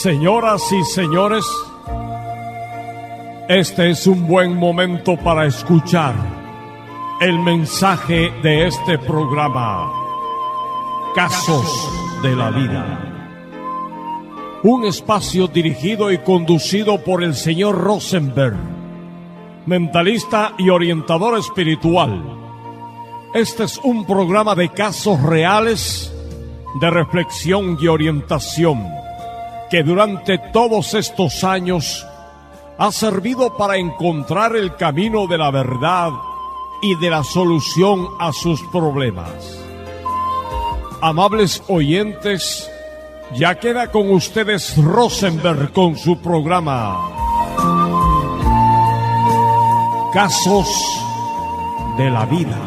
Señoras y señores, este es un buen momento para escuchar el mensaje de este programa, Casos de la Vida. Un espacio dirigido y conducido por el señor Rosenberg, mentalista y orientador espiritual. Este es un programa de casos reales, de reflexión y orientación, que durante todos estos años ha servido para encontrar el camino de la verdad y de la solución a sus problemas. Amables oyentes, ya queda con ustedes Rosenberg con su programa Casos de la Vida.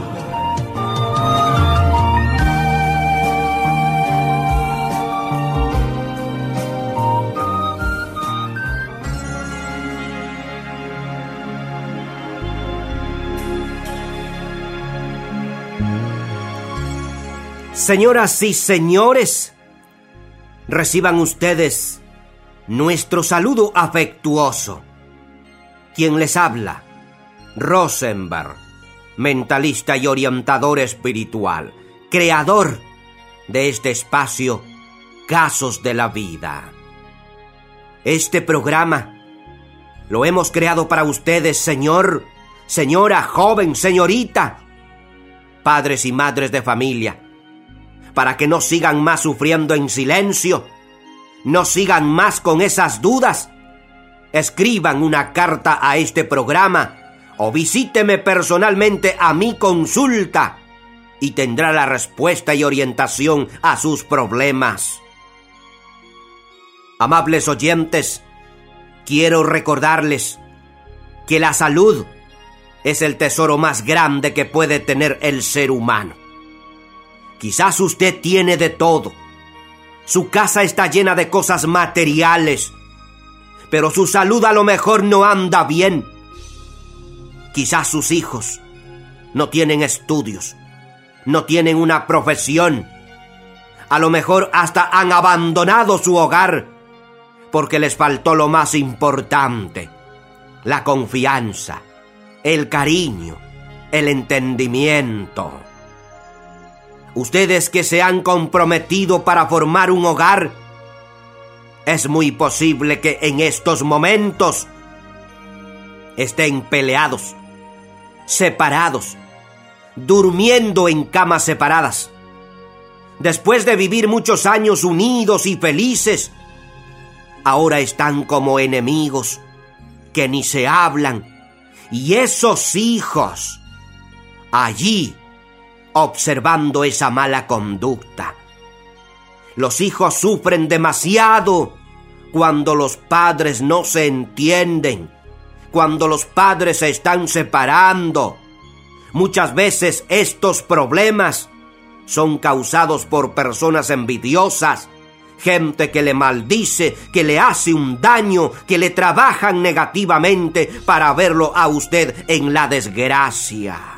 Señoras y señores, reciban ustedes nuestro saludo afectuoso. Quien les habla, Rosenberg, mentalista y orientador espiritual, creador de este espacio, Casos de la Vida. Este programa lo hemos creado para ustedes, señor, señora, joven, señorita, padres y madres de familia, para que no sigan más sufriendo en silencio, no sigan más con esas dudas. Escriban una carta a este programa o visíteme personalmente a mi consulta y tendrá la respuesta y orientación a sus problemas. Amables oyentes, quiero recordarles que la salud es el tesoro más grande que puede tener el ser humano. Quizás usted tiene de todo. Su casa está llena de cosas materiales, pero su salud a lo mejor no anda bien. Quizás sus hijos no tienen estudios, no tienen una profesión. A lo mejor hasta han abandonado su hogar porque les faltó lo más importante: la confianza, el cariño, el entendimiento. Ustedes que se han comprometido para formar un hogar, es muy posible que en estos momentos estén peleados, separados, durmiendo en camas separadas. Después de vivir muchos años unidos y felices, ahora están como enemigos que ni se hablan. Y esos hijos allí observando esa mala conducta. Los hijos sufren demasiado cuando los padres no se entienden, cuando los padres se están separando. Muchas veces estos problemas son causados por personas envidiosas, gente que le maldice, que le hace un daño, que le trabajan negativamente para verlo a usted en la desgracia.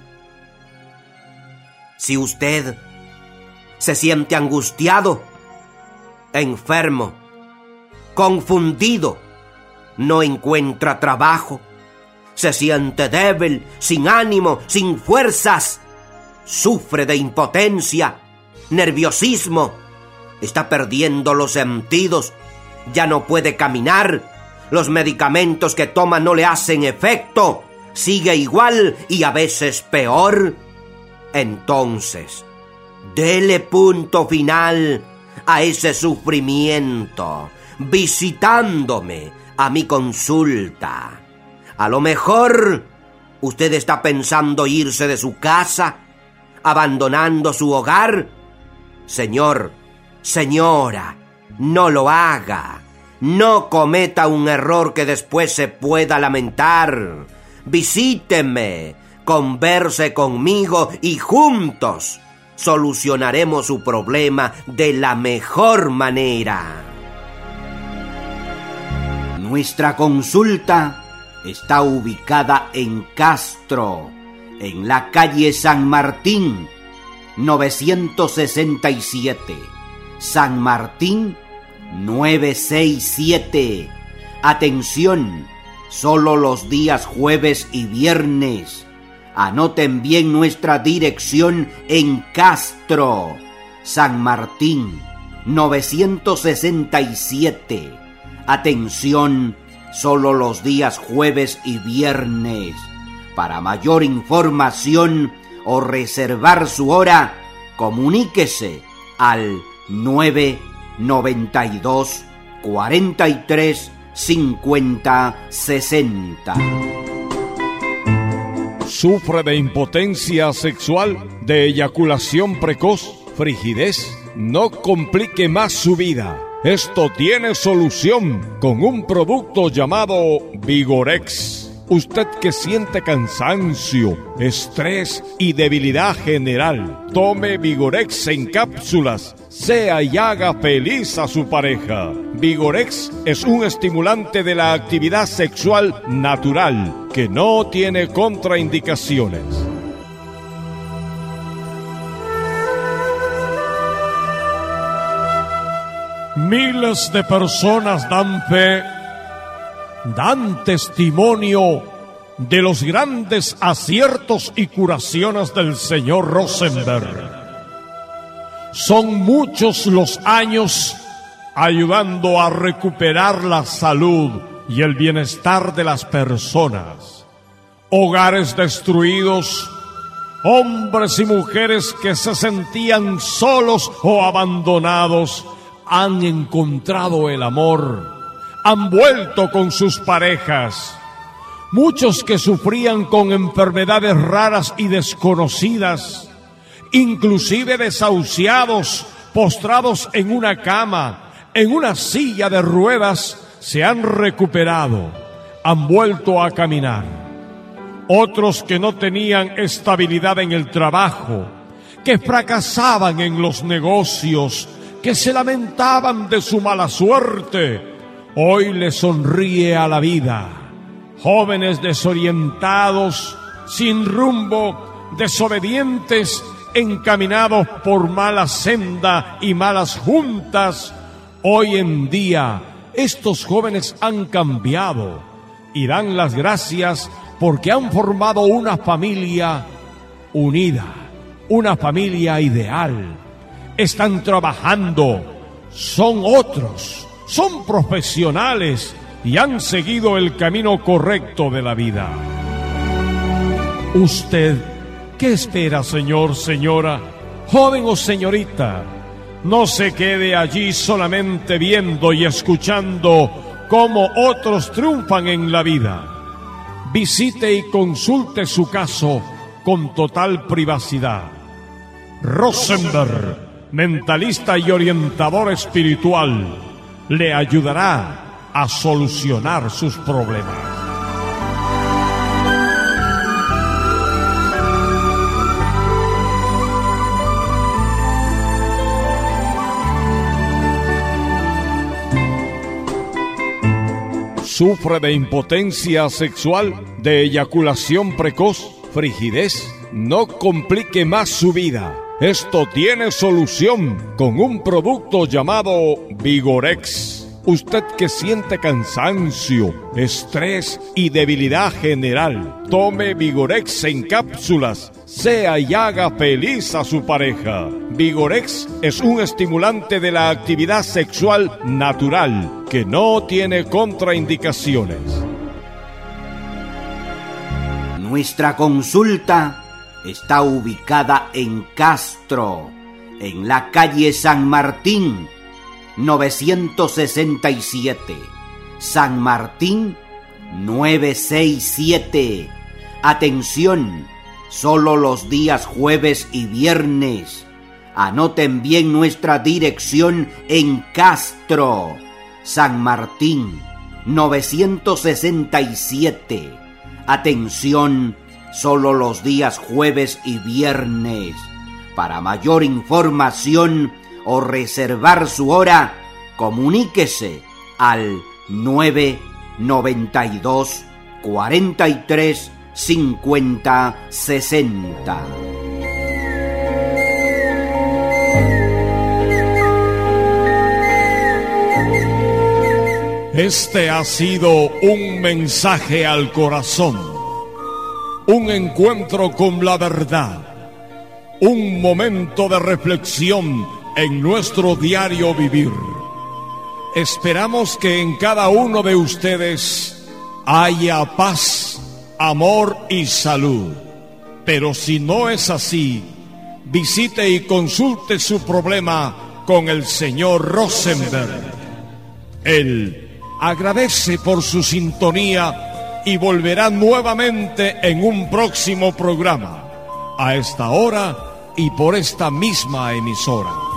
Si usted se siente angustiado, enfermo, confundido, no encuentra trabajo, se siente débil, sin ánimo, sin fuerzas, sufre de impotencia, nerviosismo, está perdiendo los sentidos, ya no puede caminar, los medicamentos que toma no le hacen efecto, sigue igual y a veces peor, entonces dele punto final a ese sufrimiento visitándome a mi consulta. A lo mejor usted está pensando irse de su casa, abandonando su hogar. Señor, señora, no lo haga. No cometa un error que después se pueda lamentar. Visíteme, converse conmigo y juntos solucionaremos su problema de la mejor manera. Nuestra consulta está ubicada en Castro, en la calle San Martín, 967. San Martín, 967. Atención, solo los días jueves y viernes. Anoten bien nuestra dirección en Castro, San Martín, 967. Atención, solo los días jueves y viernes. Para mayor información o reservar su hora, comuníquese al 992 43 50 60. ¿Sufre de impotencia sexual, de eyaculación precoz, frigidez? No complique más su vida. Esto tiene solución con un producto llamado Vigorex. Usted que siente cansancio, estrés y debilidad general, tome Vigorex en cápsulas. Sea y haga feliz a su pareja. Vigorex es un estimulante de la actividad sexual natural que no tiene contraindicaciones. Miles de personas dan fe, dan testimonio de los grandes aciertos y curaciones del señor Rosenberg. Son muchos los años ayudando a recuperar la salud y el bienestar de las personas. Hogares destruidos, hombres y mujeres que se sentían solos o abandonados, han encontrado el amor, han vuelto con sus parejas. Muchos que sufrían con enfermedades raras y desconocidas, inclusive desahuciados, postrados en una cama, en una silla de ruedas, se han recuperado, han vuelto a caminar. Otros que no tenían estabilidad en el trabajo, que fracasaban en los negocios, que se lamentaban de su mala suerte, hoy le sonríe a la vida. Jóvenes desorientados, sin rumbo, desobedientes, encaminados por mala senda y malas juntas, hoy en día estos jóvenes han cambiado y dan las gracias porque han formado una familia unida, una familia ideal. Están trabajando, son otros, son profesionales y han seguido el camino correcto de la vida. ¿Usted qué espera, señor, señora, joven o señorita? No se quede allí solamente viendo y escuchando cómo otros triunfan en la vida. Visite y consulte su caso con total privacidad. Rosenberg, mentalista y orientador espiritual, le ayudará a solucionar sus problemas. ¿Sufre de impotencia sexual, de eyaculación precoz, frigidez? No complique más su vida. Esto tiene solución con un producto llamado Vigorex. Usted que siente cansancio, estrés y debilidad general, tome Vigorex en cápsulas. Sea y haga feliz a su pareja. Vigorex es un estimulante de la actividad sexual natural que no tiene contraindicaciones. Nuestra consulta está ubicada en Castro, en la calle San Martín, 967. San Martín, 967. Atención, solo los días jueves y viernes. Anoten bien nuestra dirección en Castro, San Martín, 967. Atención, solo los días jueves y viernes. Para mayor información o reservar su hora, comuníquese al 992 43 50 60. Este ha sido un mensaje al corazón, un encuentro con la verdad, un momento de reflexión en nuestro diario vivir. Esperamos que en cada uno de ustedes haya paz, amor y salud. Pero si no es así, visite y consulte su problema con el señor Rosenberg. Él agradece por su sintonía y volverá nuevamente en un próximo programa, a esta hora y por esta misma emisora.